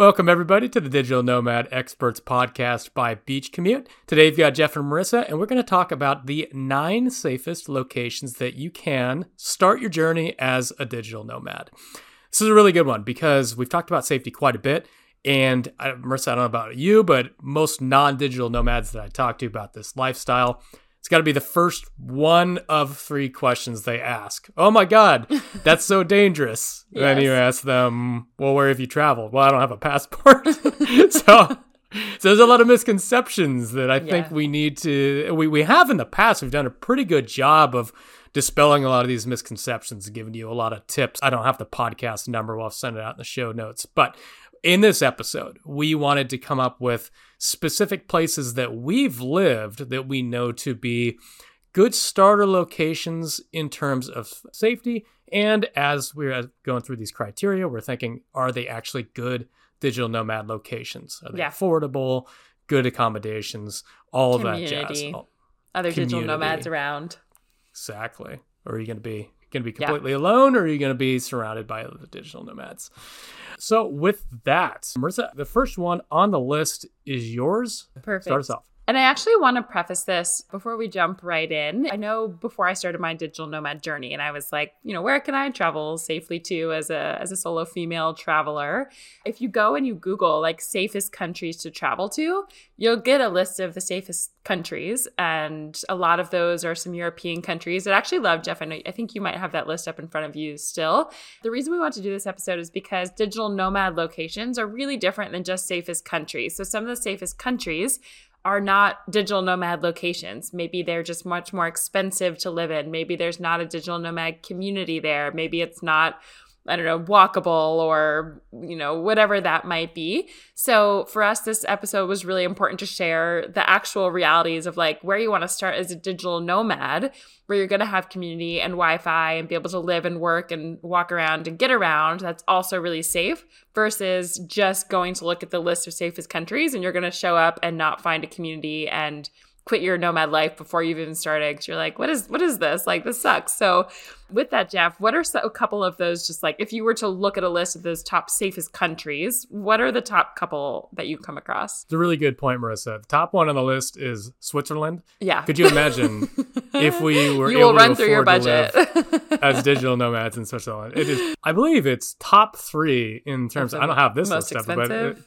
Welcome, everybody, to the Digital Nomad Experts podcast by Beach Commute. Today, we've got Jeff and Marissa, and we're going to talk about the 9 safest locations that you can start your journey as a digital nomad. This is a really good one because we've talked about safety quite a bit. And Marissa, I don't know about you, but most non-digital nomads that I talk to about this lifestyle, it's got to be the first one of 3 questions they ask. Oh my God, that's so dangerous. Yes. Then you ask them, well, where have you traveled? Well, I don't have a passport. So there's a lot of misconceptions that I think we need to, we have in the past, we've done a pretty good job of dispelling a lot of these misconceptions and giving you a lot of tips. I don't have the podcast number. We'll send it out in the show notes. But in this episode, we wanted to come up with specific places that we've lived that we know to be good starter locations in terms of safety. And as we're going through these criteria, we're thinking, are they actually good digital nomad locations? Are they affordable, good accommodations, all of that jazz? Other digital nomads around. Exactly. Or are you going to be completely alone, or are you going to be surrounded by other digital nomads? So with that, Marissa, the first one on the list is yours. Perfect. Start us off. And I actually want to preface this before we jump right in. I know before I started my digital nomad journey, and I was like, where can I travel safely to as a solo female traveler? If you go and you Google like safest countries to travel to, you'll get a list of the safest countries. And a lot of those are some European countries that I actually love. Jeff, I think you might have that list up in front of you still. The reason we want to do this episode is because digital nomad locations are really different than just safest countries. So some of the safest countries are not digital nomad locations. Maybe they're just much more expensive to live in. Maybe there's not a digital nomad community there. Maybe it's not, walkable or, whatever that might be. So for us, this episode was really important to share the actual realities of like where you want to start as a digital nomad, where you're going to have community and Wi-Fi and be able to live and work and walk around and get around. That's also really safe versus just going to look at the list of safest countries and you're going to show up and not find a community and quit your nomad life before you've even started because you're like, what is this? Like, this sucks. So with that, Jeff, what are a couple of those, just like if you were to look at a list of those top safest countries, what are the top couple that you come across? It's a really good point, Marissa. The top one on the list is Switzerland. Yeah. Could you imagine if we were you able will run to through your budget as digital nomads in Switzerland? It is, I believe it's top 3 in terms of, I don't have this list up, but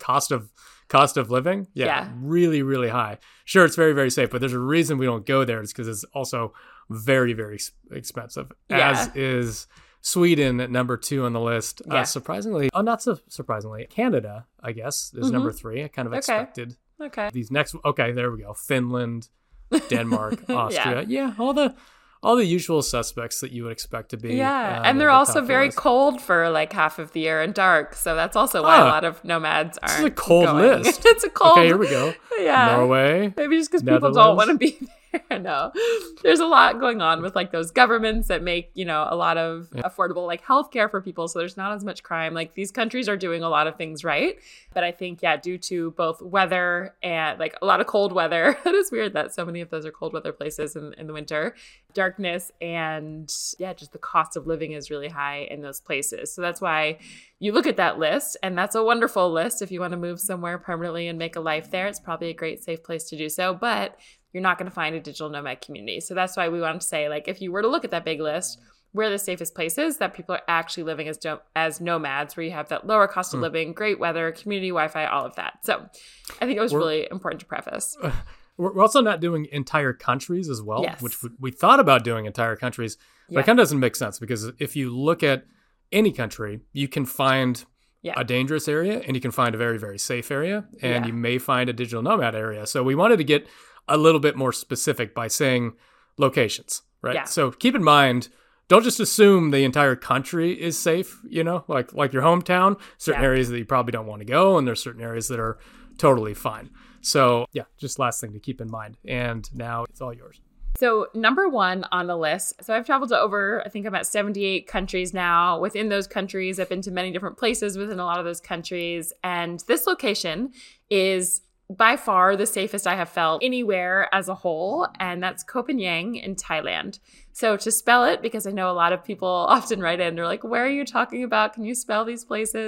cost of living. Yeah. Really, really high. Sure, it's very, very safe, but there's a reason we don't go there. It's because it's also very, very expensive, as is Sweden at number 2 on the list. Surprisingly, not so surprisingly, Canada, I guess, is number 3. I kind of expected these next. Okay, there we go. Finland, Denmark, Austria. Yeah, all the usual suspects that you would expect to be. Yeah, and they're also very cold for like half of the year and dark. So that's also why a lot of nomads aren't. It's a cold list. It's a cold. Okay, here we go. Yeah. Norway. Maybe just because people don't want to be there. No, there's a lot going on with like those governments that make, a lot of affordable like healthcare for people. So there's not as much crime. Like these countries are doing a lot of things right. But I think, due to both weather and like a lot of cold weather, it is weird that so many of those are cold weather places in the winter, darkness, and just the cost of living is really high in those places. So that's why you look at that list, and that's a wonderful list. If you want to move somewhere permanently and make a life there, it's probably a great, safe place to do so. But you're not going to find a digital nomad community. So that's why we wanted to say, like, if you were to look at that big list, where are the safest places that people are actually living as nomads, where you have that lower cost of living, great weather, community Wi-Fi, all of that. So I think it was really important to preface. We're also not doing entire countries as well, which we thought about doing entire countries, but it kind of doesn't make sense because if you look at any country, you can find a dangerous area and you can find a very, very safe area, and you may find a digital nomad area. So we wanted to get a little bit more specific by saying locations, right? Yeah. So keep in mind, don't just assume the entire country is safe, like your hometown, certain areas that you probably don't want to go, and there's certain areas that are totally fine. So just last thing to keep in mind. And now it's all yours. So number 1 on the list. So I've traveled to over, I think I'm at 78 countries now. Within those countries, I've been to many different places within a lot of those countries. And this location is by far the safest I have felt anywhere as a whole, and that's Koh Phangan in Thailand. So to spell it, because I know a lot of people often write in, they're like, where are you talking about? Can you spell these places?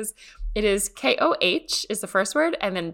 It is KOH is the first word, and then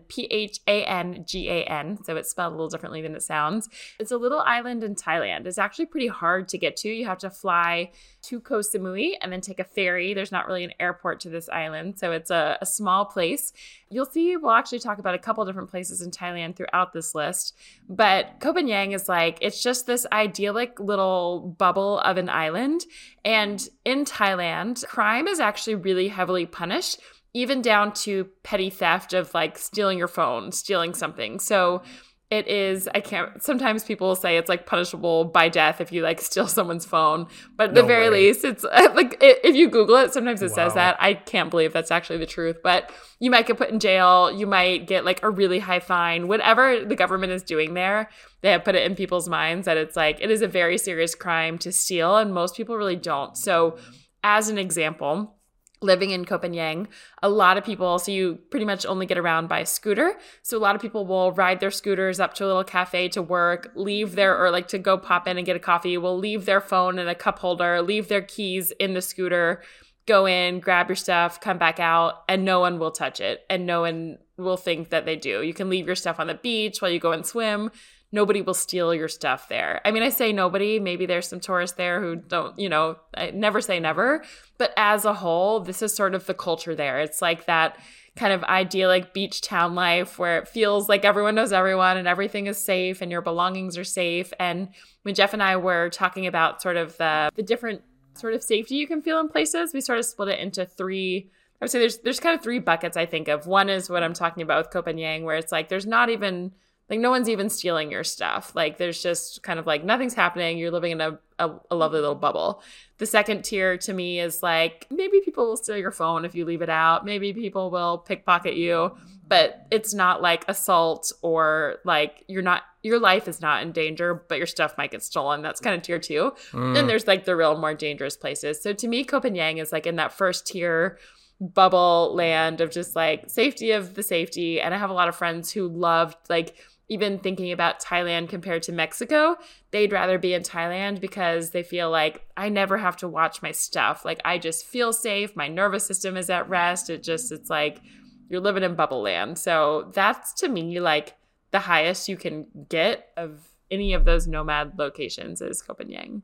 PHANGAN. So it's spelled a little differently than it sounds. It's a little island in Thailand. It's actually pretty hard to get to. You have to fly to Koh Samui and then take a ferry. There's not really an airport to this island. So it's a small place. You'll see, we'll actually talk about a couple different places in Thailand throughout this list. But Koh Phangan is like, it's just this idyllic little bubble of an island. And in Thailand, crime is actually really heavily punished, even down to petty theft of like stealing your phone, stealing something. So it is, sometimes people will say it's like punishable by death if you like steal someone's phone. But at the very least, it's like, if you Google it, sometimes it says that. I can't believe that's actually the truth. But you might get put in jail. You might get like a really high fine. Whatever the government is doing there, they have put it in people's minds that it's like, it is a very serious crime to steal. And most people really don't. So as an example, living in Koh Phangan, a lot of people, so you pretty much only get around by scooter. So a lot of people will ride their scooters up to a little cafe to work, leave their, or like to go pop in and get a coffee, will leave their phone in a cup holder, leave their keys in the scooter, go in, grab your stuff, come back out, and no one will touch it. And no one will think that they do. You can leave your stuff on the beach while you go and swim. Nobody will steal your stuff there. I mean, I say nobody. Maybe there's some tourists there who don't, I never say never. But as a whole, this is sort of the culture there. It's like that kind of idyllic beach town life where it feels like everyone knows everyone and everything is safe and your belongings are safe. And when Jeff and I were talking about sort of the different sort of safety you can feel in places, we sort of split it into three. I would say there's kind of three buckets I think of. One is what I'm talking about with Koh Phangan, where it's like there's not even like no one's even stealing your stuff. Like there's just kind of like nothing's happening. You're living in a lovely little bubble. The second tier to me is like maybe people will steal your phone if you leave it out. Maybe people will pickpocket you, but it's not like assault or like your life is not in danger, but your stuff might get stolen. That's kind of tier two. Then there's like the real more dangerous places. So to me, Koh Phangan is like in that first tier bubble land of just like safety of the safety. And I have a lot of friends who loved like even thinking about Thailand compared to Mexico, they'd rather be in Thailand because they feel like I never have to watch my stuff. Like I just feel safe. My nervous system is at rest. It's like you're living in bubble land. So that's to me like the highest you can get of any of those nomad locations is Koh Phangan.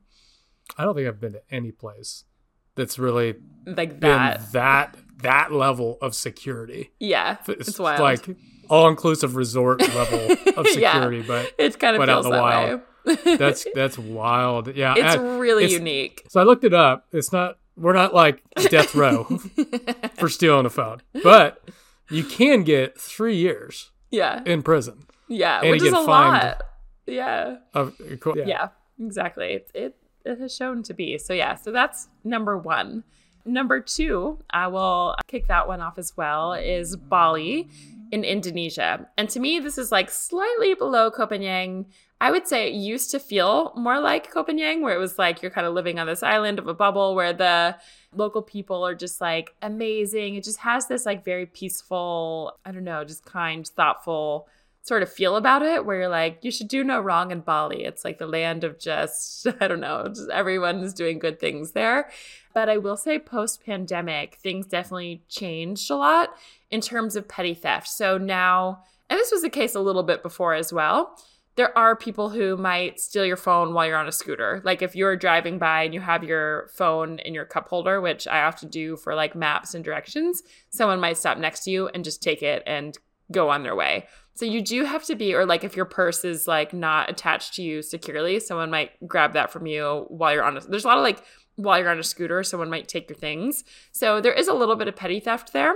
I don't think I've been to any place that's really like been that level of security. Yeah, it's wild. Like all-inclusive resort level of security, yeah, but it kind of feels that wild way. That's wild. Yeah, it's really unique. So I looked it up. We're not like death row for stealing a phone, but you can get 3 years. Yeah. In prison. Yeah, and which is a lot. Yeah. Yeah, exactly. It has shown to be. So yeah, so that's number one. Number two, I will kick that one off as well, is Bali in Indonesia. And to me, this is like slightly below Koh Phangan. I would say it used to feel more like Koh Phangan, where it was like you're kind of living on this island of a bubble where the local people are just like amazing. It just has this like very peaceful, I don't know, just kind, thoughtful sort of feel about it, where you're like, you should do no wrong in Bali. It's like the land of just, I don't know, just everyone is doing good things there. But I will say post-pandemic, things definitely changed a lot in terms of petty theft. So now, and this was the case a little bit before as well, there are people who might steal your phone while you're on a scooter. Like if you're driving by and you have your phone in your cup holder, which I often do for like maps and directions, someone might stop next to you and just take it and go on their way. So you do have to be, or like if your purse is like not attached to you securely, someone might grab that from you while you're on there's a lot of like, while you're on a scooter, someone might take your things. So there is a little bit of petty theft there.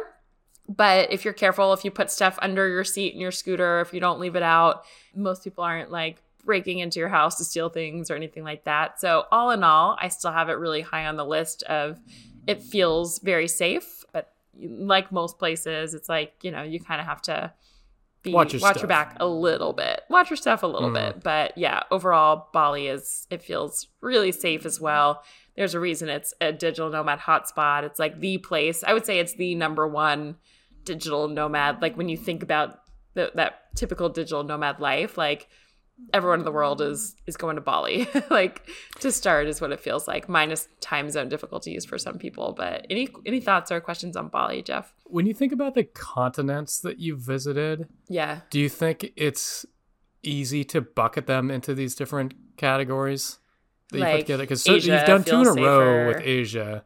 But if you're careful, if you put stuff under your seat in your scooter, if you don't leave it out, most people aren't like breaking into your house to steal things or anything like that. So all in all, I still have it really high on the list of it feels very safe. But like most places, it's like, you kind of have to watch your back a little bit. Watch your stuff a little bit. But yeah, overall, Bali it feels really safe as well. There's a reason it's a digital nomad hotspot. It's like the place. I would say it's the number one digital nomad. Like when you think about that typical digital nomad life, like everyone in the world is going to Bali. Like, to start is what it feels like, minus time zone difficulties for some people. But any thoughts or questions on Bali, Jeff? When you think about the continents that you've visited, Yeah. do you think it's easy to bucket them into these different categories that you put Like together? Because Asia you've done 2 in a feels row safer. with Asia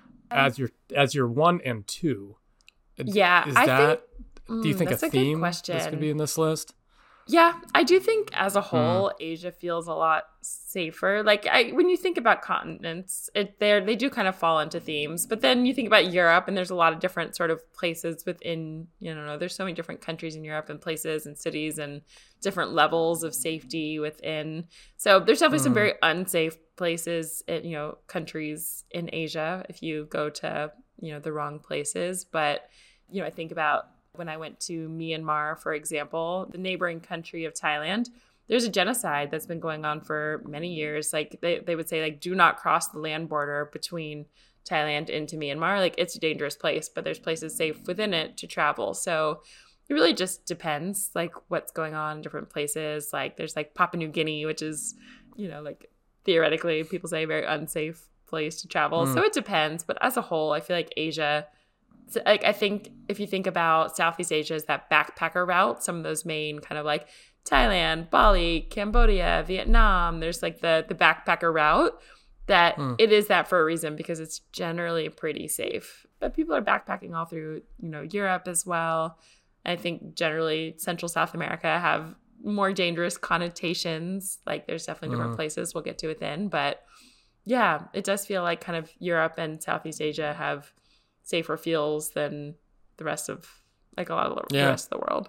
as your 1 and 2. Yeah, Is I that? think Do you think that's a a good theme question. this could be in this list? Yeah, I do think as a whole, Asia feels a lot safer. Like, when you think about continents, they do kind of fall into themes. But then you think about Europe, and there's a lot of different sort of places within. There's so many different countries in Europe, and places and cities, and different levels of safety within. So there's definitely some very unsafe places, countries in Asia if you go to the wrong places. But I think about when I went to Myanmar, for example, the neighboring country of Thailand, there's a genocide that's been going on for many years. Like, they would say, like, do not cross the land border between Thailand into Myanmar. Like, it's a dangerous place, but there's places safe within it to travel. So it really just depends, like, what's going on in different places. Like, there's like Papua New Guinea, which is, like, theoretically people say a very unsafe place to travel. So it depends. But as a whole, I feel like Asia, like, I think if you think about Southeast Asia as that backpacker route, some of those main kind of like Thailand, Bali, Cambodia, Vietnam, there's like the backpacker route, that it is that for a reason, because it's generally pretty safe. But people are backpacking all through, Europe as well. I think generally Central South America have more dangerous connotations. Like, there's definitely different places we'll get to within. But yeah, it does feel like kind of Europe and Southeast Asia have safer feels than the rest of, like, a lot of the rest of the world.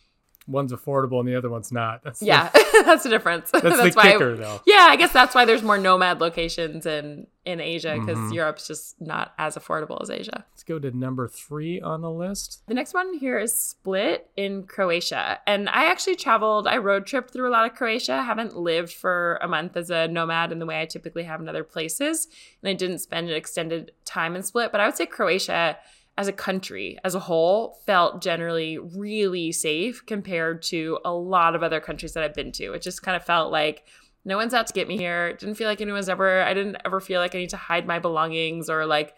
One's affordable and the other one's not. That's the difference. That's the why kicker, though. Yeah, I guess that's why there's more nomad locations in Asia, because Europe's just not as affordable as Asia. Let's go to number 3 on the list. The next one here is Split in Croatia. And I actually I road tripped through a lot of Croatia. I haven't lived for a month as a nomad in the way I typically have in other places. And I didn't spend an extended time in Split. But I would say Croatia as a country, as a whole, felt generally really safe compared to a lot of other countries that I've been to. It just kind of felt like no one's out to get me here. It didn't feel like I didn't ever feel like I need to hide my belongings or like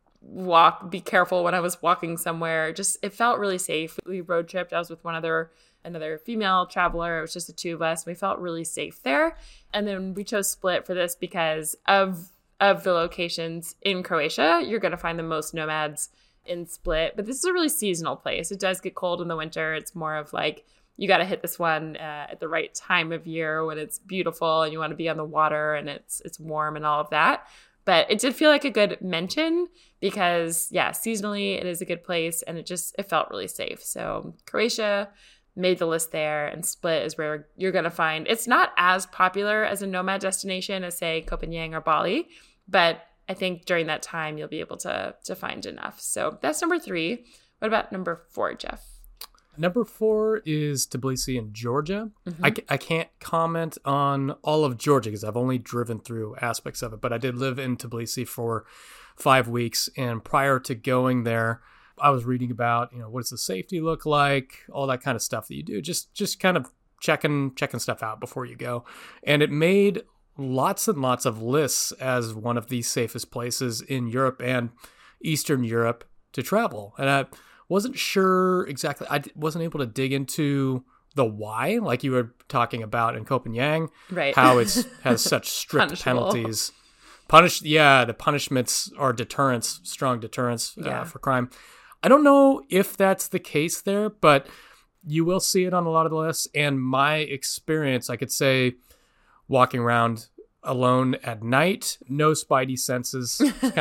be careful when I was walking somewhere. Just, it felt really safe. We road tripped. I was with another female traveler. It was just the 2 of us. We felt really safe there. And then we chose Split for this because of the locations in Croatia. You're going to find the most nomads in Split, but this is a really seasonal place. It does get cold in the winter. It's more of like, you got to hit this one at the right time of year when it's beautiful and you want to be on the water and it's warm and all of that. But it did feel like a good mention because, yeah, seasonally it is a good place, and it felt really safe. So Croatia made the list there, and Split is where you're going to find. It's not as popular as a nomad destination as, say, Koh Phangan or Bali, but I think during that time, you'll be able to find enough. So that's number 3. What about number 4, Jeff? Number 4 is Tbilisi in Georgia. I can't comment on all of Georgia because I've only driven through aspects of it, but I did live in Tbilisi for 5 weeks. And prior to going there, I was reading about, what does the safety look like, all that kind of stuff that you do, just kind of checking stuff out before you go. And it made lots and lots of lists as one of the safest places in Europe and Eastern Europe to travel. And I wasn't sure exactly. I wasn't able to dig into the why, like you were talking about in Koh Phangan, right? How it has such strict penalties. The punishments are deterrents, strong deterrents for crime. I don't know if that's the case there, but you will see it on a lot of the lists. And my experience, I could say, walking around alone at night, no spidey senses.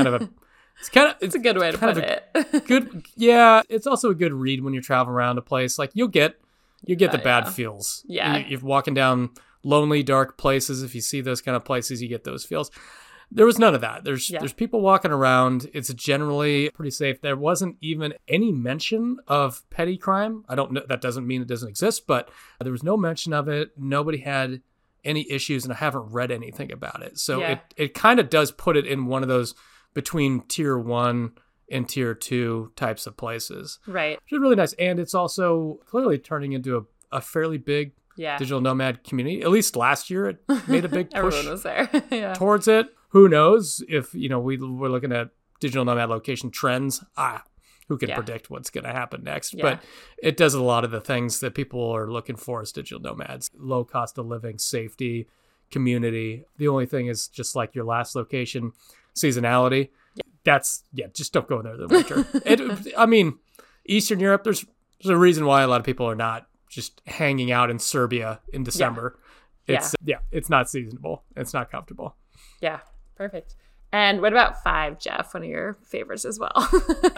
It's a good way to put it. Good, yeah. It's also a good read when you're traveling around a place. Like you'll get the bad feels. Yeah, you're walking down lonely, dark places. If you see those kind of places, you get those feels. There was none of that. There's people walking around. It's generally pretty safe. There wasn't even any mention of petty crime. I don't know. That doesn't mean it doesn't exist, but there was no mention of it. Nobody had any issues, and I haven't read anything about it. So it kind of does put it in one of those between tier 1 and tier 2 types of places. Right. Which is really nice. And it's also clearly turning into a fairly big Yeah. digital nomad community. At least last year, it made a big push Everyone was there. Yeah. towards it. Who knows if, we're looking at digital nomad location trends. Who can predict what's going to happen next? Yeah. But it does a lot of the things that people are looking for as digital nomads. Low cost of living, safety, community. The only thing is, just like your last location, seasonality. Just don't go there in the winter. Eastern Europe, there's a reason why a lot of people are not just hanging out in Serbia in December. It's not seasonable. It's not comfortable. Yeah, perfect. And what about 5, Jeff? One of your favorites as well.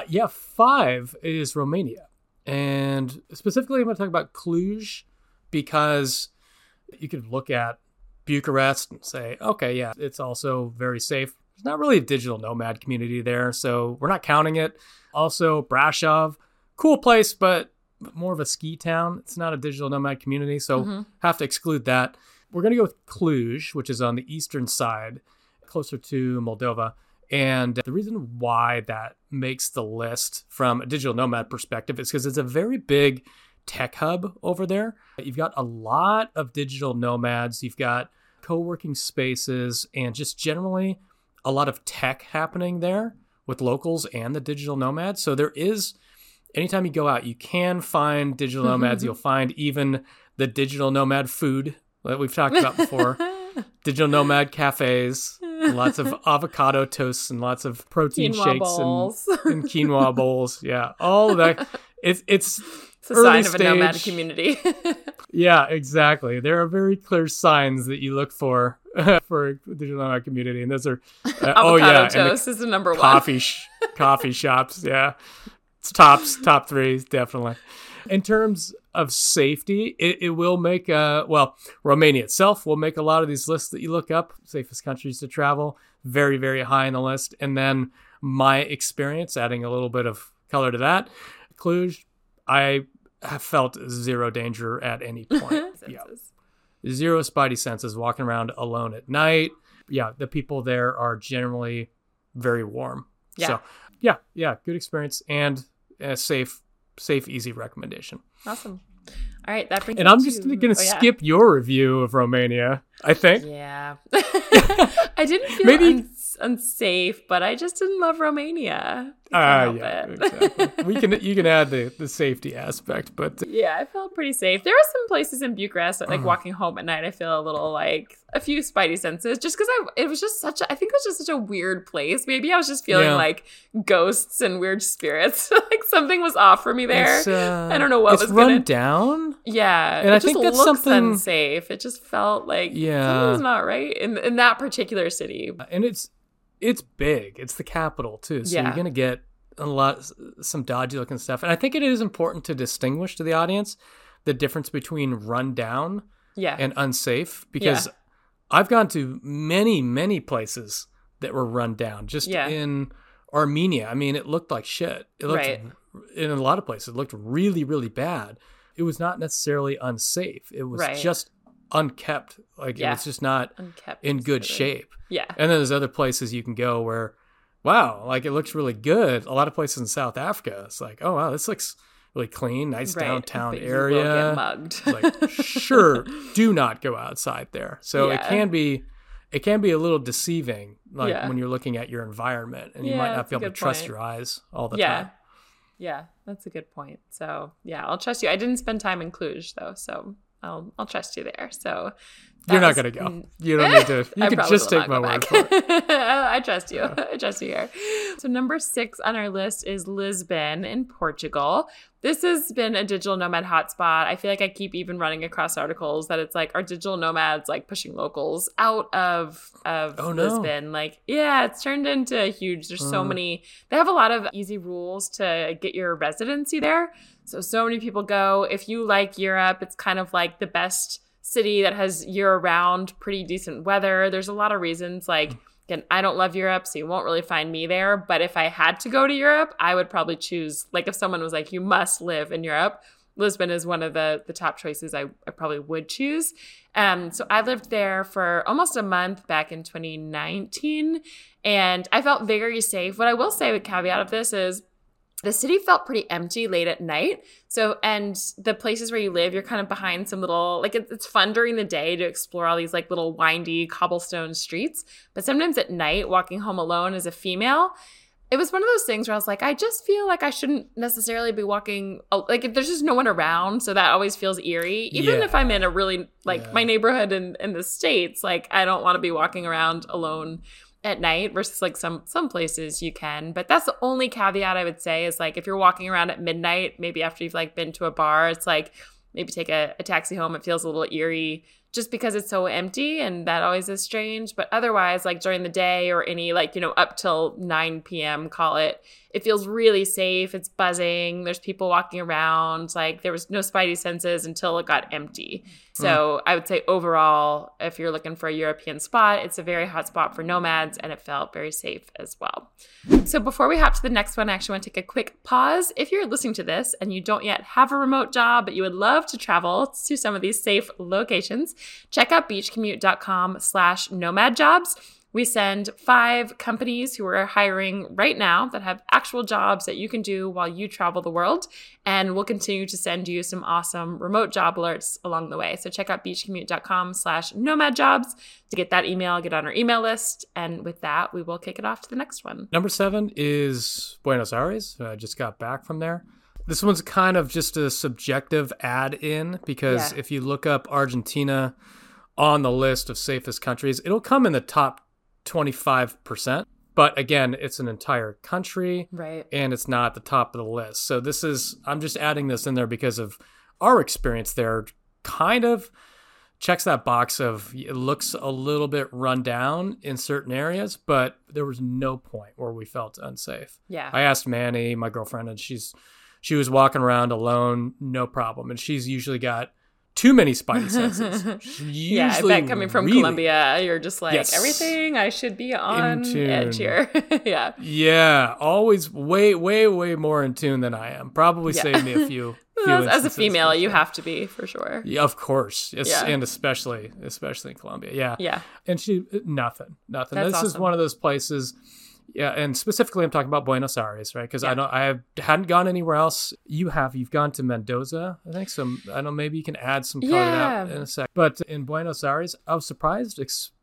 5 is Romania. And specifically, I'm going to talk about Cluj, because you could look at Bucharest and say, okay, yeah, it's also very safe. There's not really a digital nomad community there, so we're not counting it. Also, Brasov, cool place, but more of a ski town. It's not a digital nomad community, so have to exclude that. We're going to go with Cluj, which is on the eastern side, closer to Moldova. And the reason why that makes the list from a digital nomad perspective is because it's a very big tech hub over there. You've got a lot of digital nomads. You've got co-working spaces and just generally a lot of tech happening there with locals and the digital nomads. So there is, anytime you go out, you can find digital nomads. You'll find even the digital nomad food that we've talked about before. Digital nomad cafes, lots of avocado toasts and lots of protein quinoa shakes bowls. and quinoa bowls. Yeah, all of that. It's a sign of a nomad community. Yeah, exactly. There are very clear signs that you look for for a digital nomad community, and those are avocado toast is the number one. Coffee shops. Yeah, it's top 3 definitely. In terms of safety, it will make Romania itself will make a lot of these lists that you look up, safest countries to travel, very, very high on the list. And then my experience, adding a little bit of color to that, Cluj, I have felt zero danger at any point. Zero spidey senses, walking around alone at night. Yeah, the people there are generally very warm. Yeah. So, good experience and a safe, easy recommendation. Awesome. All right, that brings. And I'm just going to skip your review of Romania, I think. Yeah. I didn't feel unsafe, but I just didn't love Romania. Exactly. You can add the safety aspect, but I felt pretty safe. There are some places in Bucharest that, like walking home at night, I feel a little like a few spidey senses, just because it was just such a weird place. Maybe I was just feeling like ghosts and weird spirits. Like something was off for me there. I don't know what was run down. Yeah, and I think that's something unsafe. It just felt like something's not right in that particular city. And it's big. It's the capital too, so you're gonna get some dodgy looking stuff. And I think it is important to distinguish to the audience the difference between run down and unsafe, because I've gone to many, many places that were run down. Just in Armenia, I mean, it looked like shit. It looked in a lot of places, it looked really, really bad. It was not necessarily unsafe. It was just unkept. Like it was just not in good shape. Yeah. And then there's other places you can go where, wow, like it looks really good. A lot of places in South Africa, it's like, oh wow, this looks really clean, nice downtown but area. You will get mugged. Like, sure, do not go outside there. So it can be a little deceiving, like when you're looking at your environment, and you might not be able to trust your eyes all the time. Yeah, that's a good point. So I'll trust you. I didn't spend time in Cluj though, so I'll trust you there. So you're not going to go. You don't need to. You can just take my word for it. I trust you. I trust you here. So number 6 on our list is Lisbon in Portugal. This has been a digital nomad hotspot. I feel like I keep even running across articles that it's like, are digital nomads like pushing locals out of Lisbon? Like, it's turned into a huge, there's so many, they have a lot of easy rules to get your residency there. So many people go. If you like Europe, it's kind of like the best city that has year-round pretty decent weather. There's a lot of reasons. Like, again, I don't love Europe, so you won't really find me there. But if I had to go to Europe, I would probably choose, like if someone was like, you must live in Europe, Lisbon is one of the top choices I probably would choose. So I lived there for almost a month back in 2019, and I felt very safe. What I will say, the caveat of this is, the city felt pretty empty late at night. So, and the places where you live, you're kind of behind some little, like it's fun during the day to explore all these like little windy cobblestone streets. But sometimes at night, walking home alone as a female, it was one of those things where I was like, I just feel like I shouldn't necessarily be walking, like if there's just no one around. So that always feels eerie. Even if I'm in a really, like my neighborhood in the States, like I don't want to be walking around alone at night versus like some places you can. But that's the only caveat I would say is like if you're walking around at midnight, maybe after you've like been to a bar, it's like maybe take a taxi home. It feels a little eerie just because it's so empty, and that always is strange. But otherwise, like during the day or any like, you know, up till 9 p.m., call it, it feels really safe. It's buzzing. There's people walking around. Like there was no spidey senses until it got empty. So I would say overall, if you're looking for a European spot, it's a very hot spot for nomads, and it felt very safe as well. So before we hop to the next one, I actually want to take a quick pause. If you're listening to this and you don't yet have a remote job, but you would love to travel to some of these safe locations, check out beachcommute.com/nomadjobs. We send 5 companies who are hiring right now that have actual jobs that you can do while you travel the world. And we'll continue to send you some awesome remote job alerts along the way. So check out beachcommute.com/nomadjobs to get that email, get on our email list. And with that, we will kick it off to the next one. Number 7 is Buenos Aires. I just got back from there. This one's kind of just a subjective add-in because if you look up Argentina on the list of safest countries, it'll come in the top 25%. But again, it's an entire country, right? And it's not at the top of the list. So I'm just adding this in there because of our experience there. Kind of checks that box of it looks a little bit run down in certain areas, but there was no point where we felt unsafe. Yeah. I asked Manny, my girlfriend, and she was walking around alone, no problem. And she's usually got too many spidey senses. Yeah, I bet coming from Colombia, you're just like, everything I should be on edge here. Yeah. Yeah, always way, way, way more in tune than I am. Probably saved me a few as a female, you have to be, for sure. Yeah, of course. And especially in Colombia. Yeah. Yeah. And nothing. That's this awesome. is one of those places. Yeah, and specifically I'm talking about Buenos Aires, right? Because I hadn't gone anywhere else. You've gone to Mendoza, I think. So I know maybe you can add some color to that in a sec. But in Buenos Aires, I was surprised.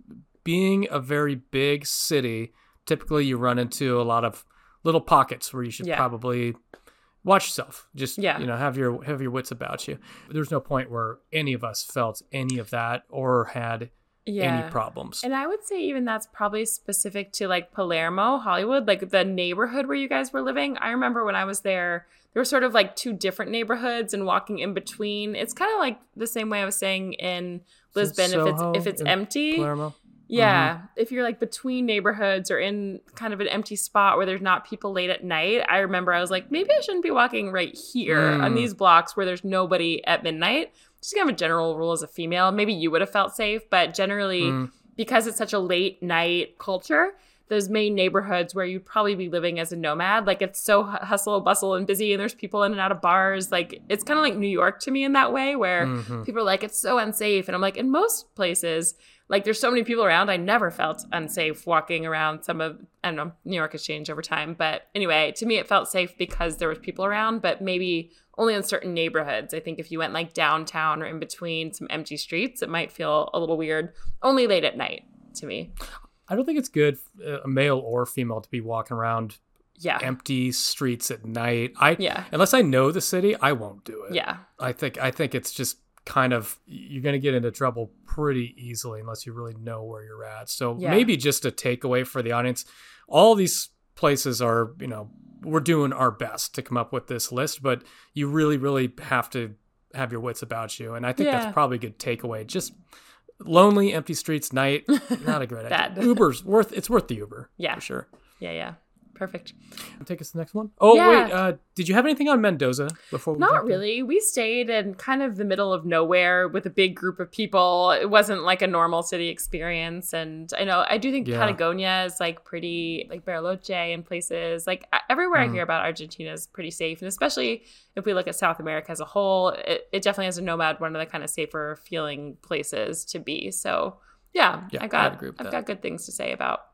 Being a very big city, typically you run into a lot of little pockets where you should probably watch yourself. Just have your wits about you. There's no point where any of us felt any of that or had any problems. And I would say even that's probably specific to like Palermo, Hollywood, like the neighborhood where you guys were living. I remember when I was there were sort of like 2 different neighborhoods, and walking in between, it's kind of like the same way I was saying in Lisbon. If it's empty, Palermo. Yeah. Mm-hmm. If you're like between neighborhoods or in kind of an empty spot where there's not people late at night, I remember I was like, maybe I shouldn't be walking right here on these blocks where there's nobody at midnight. Just kind of a general rule as a female. Maybe you would have felt safe, but generally, because it's such a late night culture, those main neighborhoods where you'd probably be living as a nomad, like it's so hustle, bustle, and busy, and there's people in and out of bars. Like it's kind of like New York to me in that way, where people are like, it's so unsafe. And I'm like, in most places, like there's so many people around, I never felt unsafe walking around I don't know, New York has changed over time. But anyway, to me, it felt safe because there was people around, but maybe only in certain neighborhoods. I think if you went like downtown or in between some empty streets, it might feel a little weird, only late at night to me. I don't think it's good, a male or female, to be walking around empty streets at night. Unless I know the city, I won't do it. Yeah. I think it's just kind of, you're going to get into trouble pretty easily unless you really know where you're at. So maybe just a takeaway for the audience. All these places are, we're doing our best to come up with this list, but you really, really have to have your wits about you. And I think that's probably a good takeaway. Just lonely, empty streets, night, not a great idea. Uber's worth the Uber. Yeah. For sure. Yeah. Perfect. Take us to the next one. Oh, wait. Did you have anything on Mendoza before we Not really. We stayed in kind of the middle of nowhere with a big group of people. It wasn't like a normal city experience. And I do think Patagonia is like pretty, like Bariloche and places. Like everywhere I hear about Argentina is pretty safe. And especially if we look at South America as a whole, it definitely has a nomad, one of the kind of safer feeling places to be. So I've got good things to say about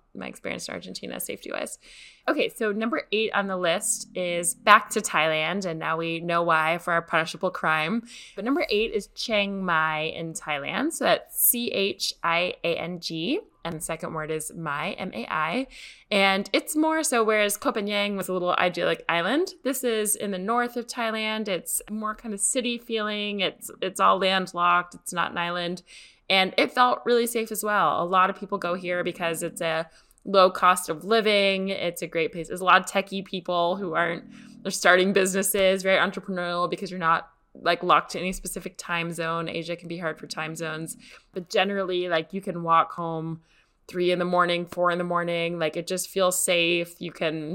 my experience in Argentina safety-wise. Okay, so number 8 on the list is back to Thailand, and now we know why for our punishable crime. But number 8 is Chiang Mai in Thailand. So that's Chiang, and the second word is Mai, M-A-I. And it's more so, whereas Koh Phangan was a little idyllic island, this is in the north of Thailand. It's more kind of city feeling. It's all landlocked. It's not an island. And it felt really safe as well. A lot of people go here because it's a low cost of living. It's a great place. There's a lot of techie people who they're starting businesses, very entrepreneurial because you're not like locked to any specific time zone. Asia can be hard for time zones. But generally, like you can walk home 3 a.m, 4 a.m. Like it just feels safe. You can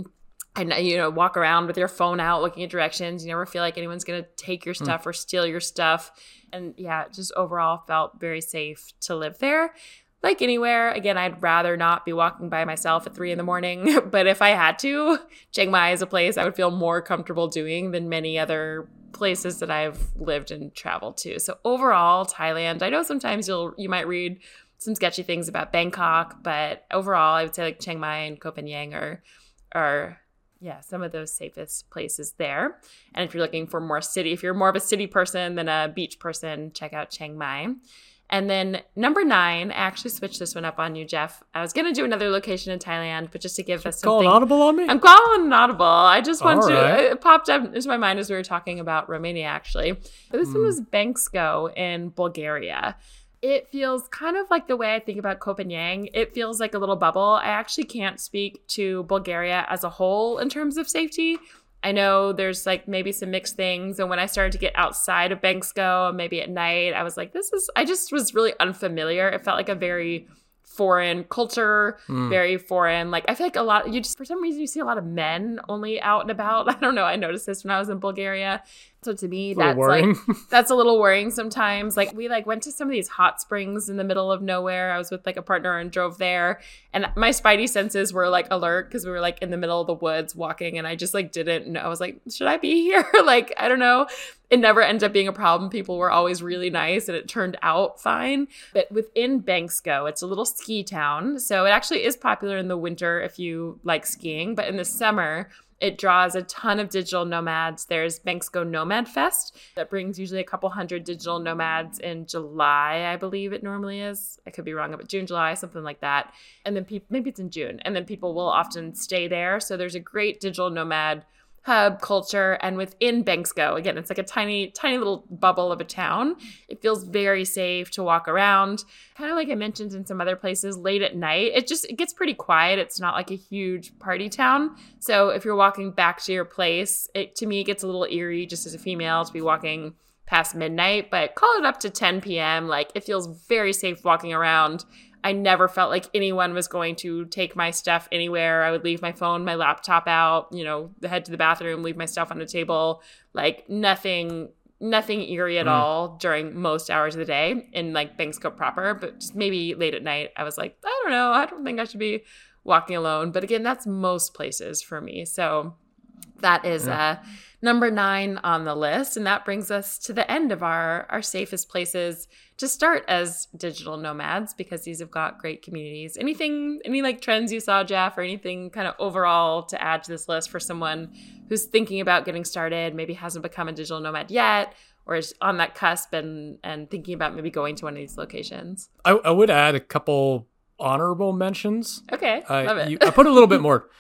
walk around with your phone out looking at directions. You never feel like anyone's going to take your stuff or steal your stuff. And yeah, just overall felt very safe to live there. Like anywhere, again, I'd rather not be walking by myself at 3 a.m. But if I had to, Chiang Mai is a place I would feel more comfortable doing than many other places that I've lived and traveled to. So overall, Thailand, I know sometimes you might read some sketchy things about Bangkok, but overall, I would say like Chiang Mai and Koh Phangan are some of those safest places there. And if you're looking for if you're more of a city person than a beach person, check out Chiang Mai. And then number 9, I actually switched this one up on you, Jeff. I was going to do another location in Thailand, but just to give us something. Call an audible on me? I'm calling an audible. I just want to. It popped up into my mind as we were talking about Romania, actually. But this one was Bangsko in Bulgaria. It feels kind of like the way I think about Koh Phangan. It feels like a little bubble. I actually can't speak to Bulgaria as a whole in terms of safety. I know there's like maybe some mixed things. And when I started to get outside of Bangsko, maybe at night, I was like, I just was really unfamiliar. It felt like a very foreign culture, very foreign. Like I feel like for some reason you see a lot of men only out and about. I don't know. I noticed this when I was in Bulgaria. So to me, that's a little worrying sometimes. Like we went to some of these hot springs in the middle of nowhere. I was with like a partner and drove there, and my spidey senses were like alert because we were like in the middle of the woods walking, and I just like didn't know. I was like, should I be here? Like, I don't know. It never ended up being a problem. People were always really nice and it turned out fine. But within Bangsko, it's a little ski town. So it actually is popular in the winter if you like skiing, but in the summer, it draws a ton of digital nomads. There's Bangsko Nomad Fest that brings usually a couple hundred digital nomads in July, I believe it normally is. I could be wrong, but June, July, something like that. And then maybe it's in June. And then people will often stay there. So there's a great digital nomad hub culture. And within Bangsko, again, it's like a tiny, tiny little bubble of a town. It feels very safe to walk around. Kind of like I mentioned in some other places, late at night, it gets pretty quiet. It's not like a huge party town. So if you're walking back to your place, to me, it gets a little eerie just as a female to be walking past midnight, but call it up to 10 p.m. Like it feels very safe walking around. I never felt like anyone was going to take my stuff anywhere. I would leave my phone, my laptop out, head to the bathroom, leave my stuff on the table. Like nothing eerie at all during most hours of the day in like Bangkok proper. But just maybe late at night, I was like, I don't know. I don't think I should be walking alone. But again, that's most places for me. So that is number 9 on the list. And that brings us to the end of our safest places to start as digital nomads, because these have got great communities. Any like trends you saw, Jeff, or anything kind of overall to add to this list for someone who's thinking about getting started, maybe hasn't become a digital nomad yet, or is on that cusp and thinking about maybe going to one of these locations? I would add a couple honorable mentions. Okay, love it. I put a little bit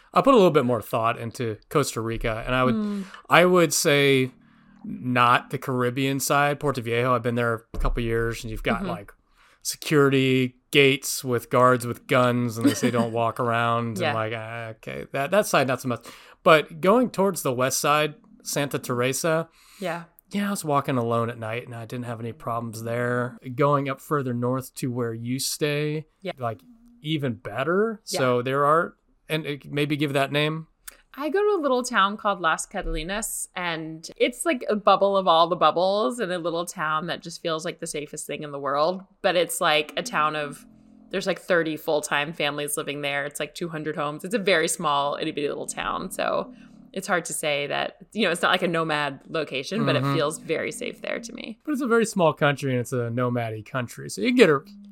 more thought into Costa Rica, and I would say not the Caribbean side, Puerto Viejo. I've been there a couple years, and you've got like security gates with guards with guns, and they say don't walk around. And like, okay, that side not so much. But going towards the west side, Santa Teresa. Yeah, I was walking alone at night, and I didn't have any problems there. Going up further north to where you stay, like even better. Yeah. So there are, and maybe give that name. I go to a little town called Las Catalinas, and it's like a bubble of all the bubbles in a little town that just feels like the safest thing in the world. But it's like a town there's like 30 full-time families living there. It's like 200 homes. It's a very small, itty-bitty little town. So it's hard to say that, it's not like a nomad location, but it feels very safe there to me. But it's a very small country, and it's a nomadic country. So you get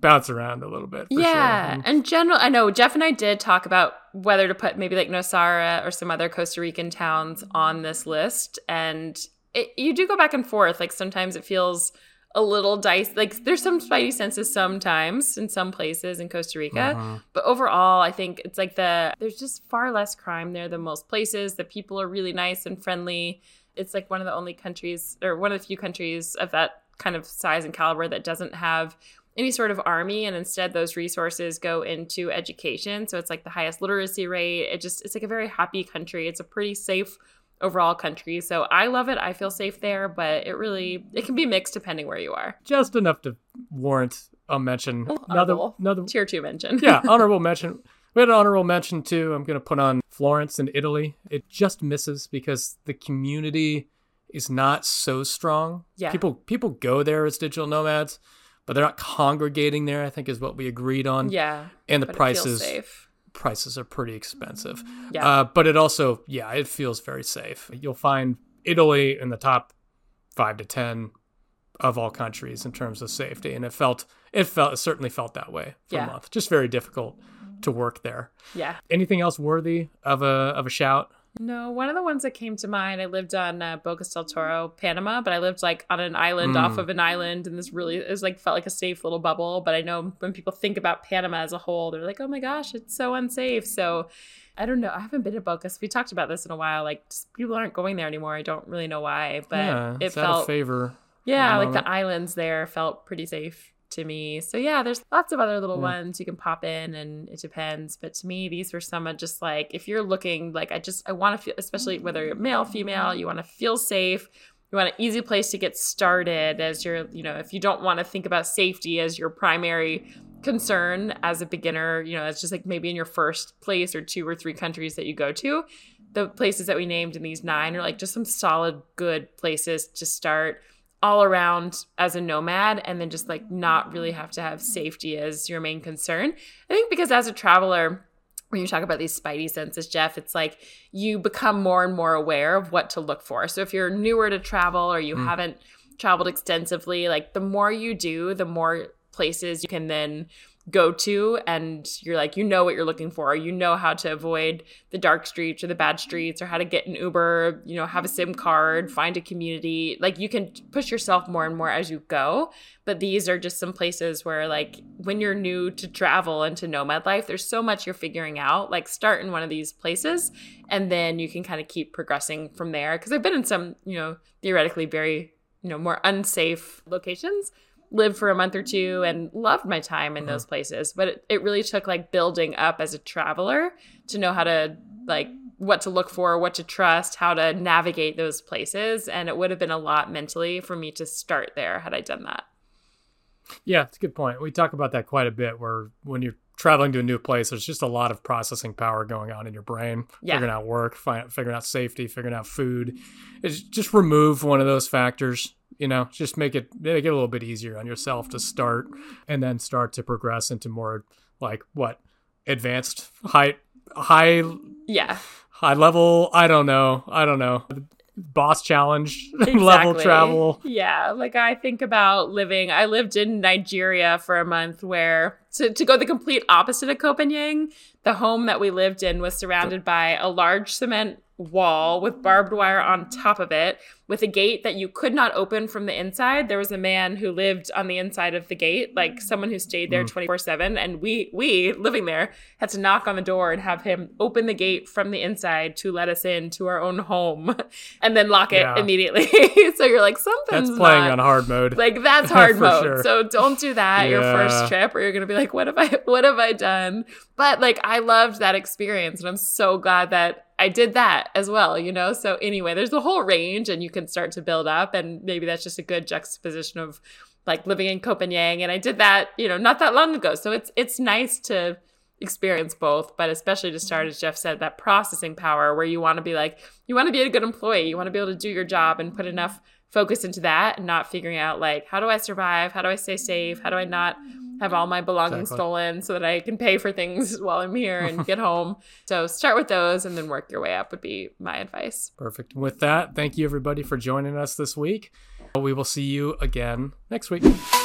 bounce around a little bit. Yeah. Sure. And general, I know Jeff and I did talk about whether to put maybe like Nosara or some other Costa Rican towns on this list. And you do go back and forth. Like sometimes it feels a little dicey. Like there's some spidey senses sometimes in some places in Costa Rica. But overall, I think it's like there's just far less crime there than most places. The people are really nice and friendly. It's like one of the only countries, or one of the few countries of that kind of size and caliber that doesn't have any sort of army, and instead those resources go into education. So it's like the highest literacy rate. It's like a very happy country. It's a pretty safe overall country. So I love it. I feel safe there, but it can be mixed depending where you are. Just enough to warrant a mention. Another tier 2 mention. Yeah, honorable mention. We had an honorable mention too. I'm going to put on Florence in Italy. It just misses because the community is not so strong. Yeah. People go there as digital nomads, but they're not congregating there, I think is what we agreed on. Yeah. And the but it feels prices safe. Prices are pretty expensive. Yeah. But it also, it feels very safe. You'll find Italy in the top 5 to 10 of all countries in terms of safety. And it certainly felt that way for a month. Just very difficult to work there. Yeah. Anything else worthy of a shout? No, one of the ones that came to mind, I lived on Bocas del Toro, Panama, but I lived like on an island off of an island, and it was like felt like a safe little bubble. But I know when people think about Panama as a whole, they're like, oh my gosh, it's so unsafe. So I don't know. I haven't been to Bocas. We talked about this in a while. Like just, people aren't going there anymore. I don't really know why, but it felt out of favor. Yeah, like the islands there felt pretty safe to me. So yeah, there's lots of other little ones you can pop in, and it depends. But to me, these were some of just like, if you're looking like, I want to feel, especially whether you're male, female, you want to feel safe. You want an easy place to get started as you're, if you don't want to think about safety as your primary concern as a beginner, it's just like maybe in your first place or 2 or 3 countries that you go to. The places that we named in these 9 are like just some solid, good places to start all around as a nomad, and then just like not really have to have safety as your main concern. I think because as a traveler, when you talk about these spidey senses, Jeff, it's like you become more and more aware of what to look for. So if you're newer to travel or you haven't traveled extensively, like the more you do, the more places you can then go to, and you're like, what you're looking for. You know how to avoid the dark streets or the bad streets, or how to get an Uber, have a SIM card, find a community. Like you can push yourself more and more as you go. But these are just some places where like when you're new to travel and to nomad life, there's so much you're figuring out. Like start in one of these places, and then you can kind of keep progressing from there. Because I've been in some, theoretically very, more unsafe locations, lived for a month or 2 and loved my time in those places. But it really took like building up as a traveler to know how to like what to look for, what to trust, how to navigate those places. And it would have been a lot mentally for me to start there had I done that. Yeah, it's a good point. We talk about that quite a bit, where when you're traveling to a new place, there's just a lot of processing power going on in your brain, figuring out work, figuring out safety, figuring out food. It's just remove one of those factors. Just make it a little bit easier on yourself to start, and then start to progress into more like advanced high level. I don't know. Boss challenge level travel. Yeah. Like I think about I lived in Nigeria for a month, where to go the complete opposite of Copenhagen, the home that we lived in was surrounded by a large cement wall with barbed wire on top of it, with a gate that you could not open from the inside. There was a man who lived on the inside of the gate, like someone who stayed there 24/7. And we living there had to knock on the door and have him open the gate from the inside to let us in to our own home, and then lock it immediately. So you're like, something's that's playing on hard mode. Like that's hard mode. Sure. So don't do that your first trip, or you're going to be like, what have I done? But like, I loved that experience, and I'm so glad that I did that as well, So anyway, there's a whole range, and you can start to build up, and maybe that's just a good juxtaposition of like living in Copenhagen. And I did that, not that long ago. So it's nice to experience both, but especially to start, as Jeff said, that processing power where you want to be a good employee. You want to be able to do your job and put enough focus into that, and not figuring out like, how do I survive? How do I stay safe? How do I not have all my belongings stolen so that I can pay for things while I'm here and get home? So start with those and then work your way up would be my advice. Perfect. With that, thank you everybody for joining us this week. We will see you again next week.